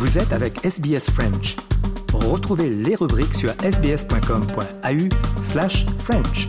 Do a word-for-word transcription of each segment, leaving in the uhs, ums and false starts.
Vous êtes avec S B S French. Retrouvez les rubriques sur sbs.com.au slash French.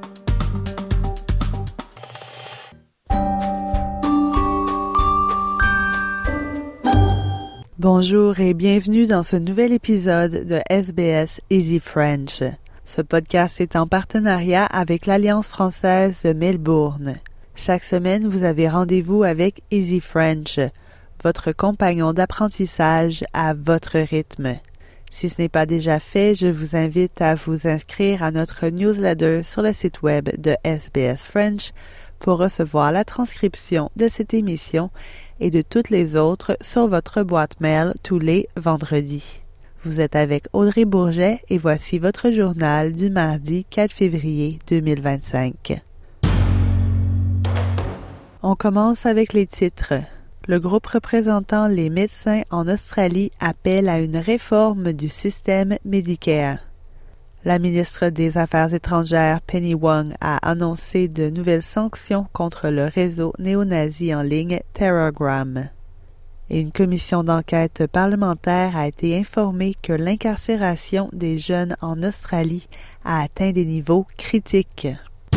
Bonjour et bienvenue dans ce nouvel épisode de S B S Easy French. Ce podcast est en partenariat avec l'Alliance française de Melbourne. Chaque semaine, vous avez rendez-vous avec Easy French, votre compagnon d'apprentissage à votre rythme. Si ce n'est pas déjà fait, je vous invite à vous inscrire à notre newsletter sur le site web de S B S French pour recevoir la transcription de cette émission et de toutes les autres sur votre boîte mail tous les vendredis. Vous êtes avec Audrey Bourget et voici votre journal du mardi quatre février deux mille vingt-cinq. On commence avec les titres. Le groupe représentant les médecins en Australie appelle à une réforme du système Medicare. La ministre des Affaires étrangères, Penny Wong, a annoncé de nouvelles sanctions contre le réseau néo-nazi en ligne Telegram. Et une commission d'enquête parlementaire a été informée que l'incarcération des jeunes en Australie a atteint des niveaux critiques.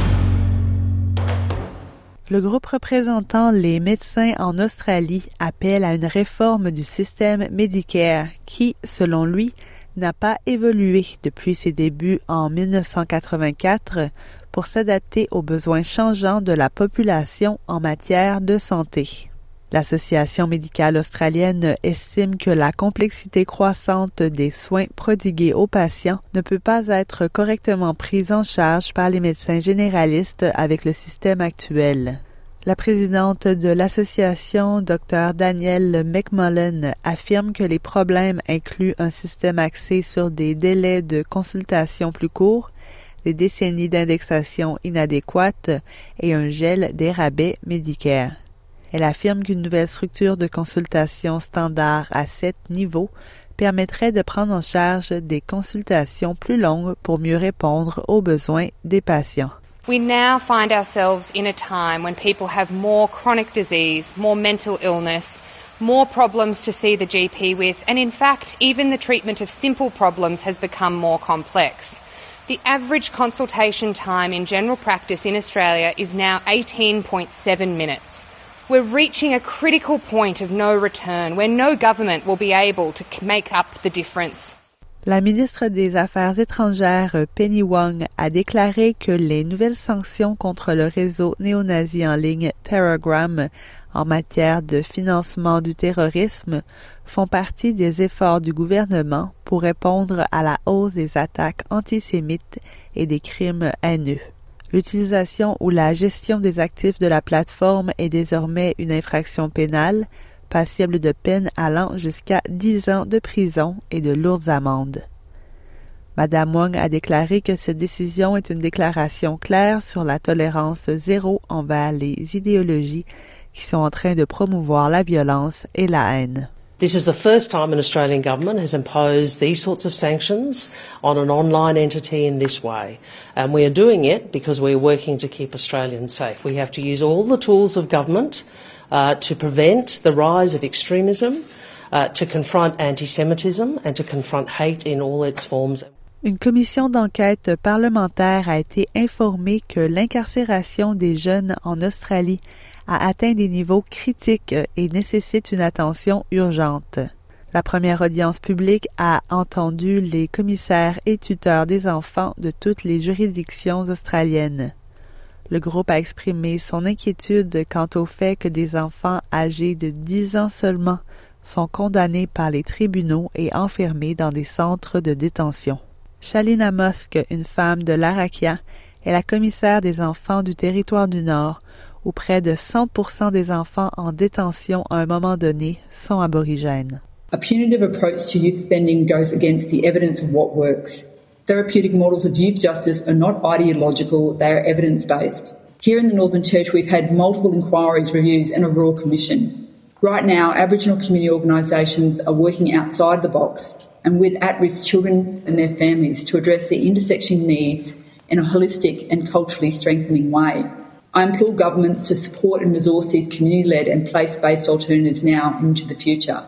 Le groupe représentant les médecins en Australie appelle à une réforme du système Medicare qui, selon lui, n'a pas évolué depuis ses débuts en dix-neuf cent quatre-vingt-quatre pour s'adapter aux besoins changeants de la population en matière de santé. L'Association médicale australienne estime que la complexité croissante des soins prodigués aux patients ne peut pas être correctement prise en charge par les médecins généralistes avec le système actuel. La présidente de l'association, Dr Danielle McMullen, affirme que les problèmes incluent un système axé sur des délais de consultation plus courts, des décennies d'indexation inadéquates et un gel des rabais Medicare. Elle affirme qu'une nouvelle structure de consultation standard à sept niveaux permettrait de prendre en charge des consultations plus longues pour mieux répondre aux besoins des patients. We now find ourselves in a time when people have more chronic disease, more mental illness, more problems to see the G P with, and in fact, even the treatment of simple problems has become more complex. The average consultation time in general practice in Australia is now eighteen point seven minutes. We're reaching a critical point of no return where no government will be able to make up the difference. La ministre des Affaires étrangères, Penny Wong, a déclaré que les nouvelles sanctions contre le réseau néo-nazi en ligne Telegram en matière de financement du terrorisme font partie des efforts du gouvernement pour répondre à la hausse des attaques antisémites et des crimes haineux. L'utilisation ou la gestion des actifs de la plateforme est désormais une infraction pénale, passible de peines allant jusqu'à dix ans de prison et de lourdes amendes. Madame Wong a déclaré que cette décision est une déclaration claire sur la tolérance zéro envers les idéologies qui sont en train de promouvoir la violence et la haine. This is the first time an Australian government has imposed these sorts of sanctions on an online entity in this way. And we are doing it because we are working to keep Australians safe. We have to use all the tools of government uh, to prevent the rise of extremism, uh, to confront anti-Semitism and to confront hate in all its forms. Une commission d'enquête parlementaire a été informée que l'incarcération des jeunes en Australie a atteint des niveaux critiques et nécessite une attention urgente. La première audience publique a entendu les commissaires et tuteurs des enfants de toutes les juridictions australiennes. Le groupe a exprimé son inquiétude quant au fait que des enfants âgés de dix ans seulement sont condamnés par les tribunaux et enfermés dans des centres de détention. Shalina Musk, une femme de Larrakia, est la commissaire des enfants du Territoire du Nord, où près de cent pour cent des enfants en détention à un moment donné sont aborigènes. A punitive approach to youth offending goes against the evidence of what works. Therapeutic models of youth justice are not ideological, they are evidence-based. Here in the Northern Territory, we've had multiple inquiries, reviews and a Royal Commission. Right now, Aboriginal community organisations are working outside the box and with at-risk children and their families to address their intersecting needs in a holistic and culturally strengthening way. I implore governments to support and resource these community-led and place-based alternatives now into the future.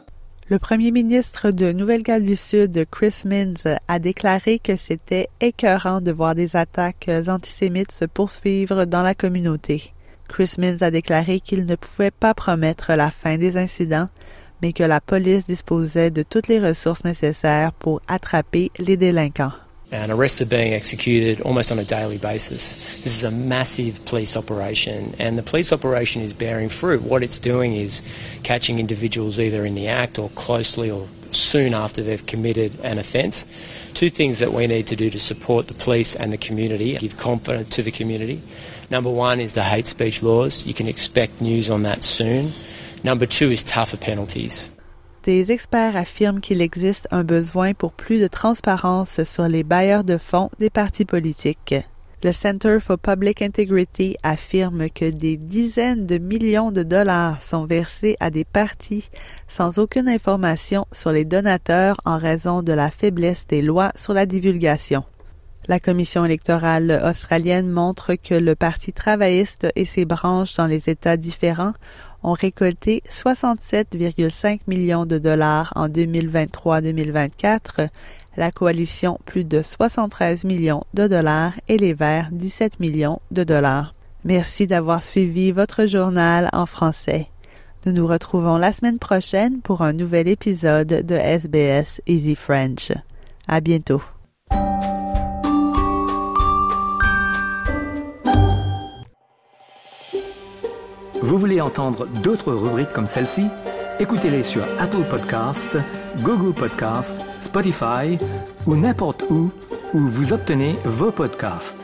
Le premier ministre de Nouvelle-Galles du Sud, Chris Minns, a déclaré que c'était écœurant de voir des attaques antisémites se poursuivre dans la communauté. Chris Minns a déclaré qu'il ne pouvait pas promettre la fin des incidents, mais que la police disposait de toutes les ressources nécessaires pour attraper les délinquants. And arrests are being executed almost on a daily basis. This is a massive police operation, and the police operation is bearing fruit. What it's doing is catching individuals either in the act or closely or soon after they've committed an offence. Two things that we need to do to support the police and the community, give confidence to the community. Number one is the hate speech laws. You can expect news on that soon. Number two is tougher penalties. Des experts affirment qu'il existe un besoin pour plus de transparence sur les bailleurs de fonds des partis politiques. Le Center for Public Integrity affirme que des dizaines de millions de dollars sont versés à des partis sans aucune information sur les donateurs en raison de la faiblesse des lois sur la divulgation. La commission électorale australienne montre que le Parti travailliste et ses branches dans les États différents ont récolté soixante-sept virgule cinq millions de dollars en deux mille vingt-trois deux mille vingt-quatre, la coalition plus de soixante-treize millions de dollars et les Verts dix-sept millions de dollars. Merci d'avoir suivi votre journal en français. Nous nous retrouvons la semaine prochaine pour un nouvel épisode de S B S Easy French. À bientôt. Vous voulez entendre d'autres rubriques comme celle-ci? Écoutez-les sur Apple Podcasts, Google Podcasts, Spotify ou n'importe où où vous obtenez vos podcasts.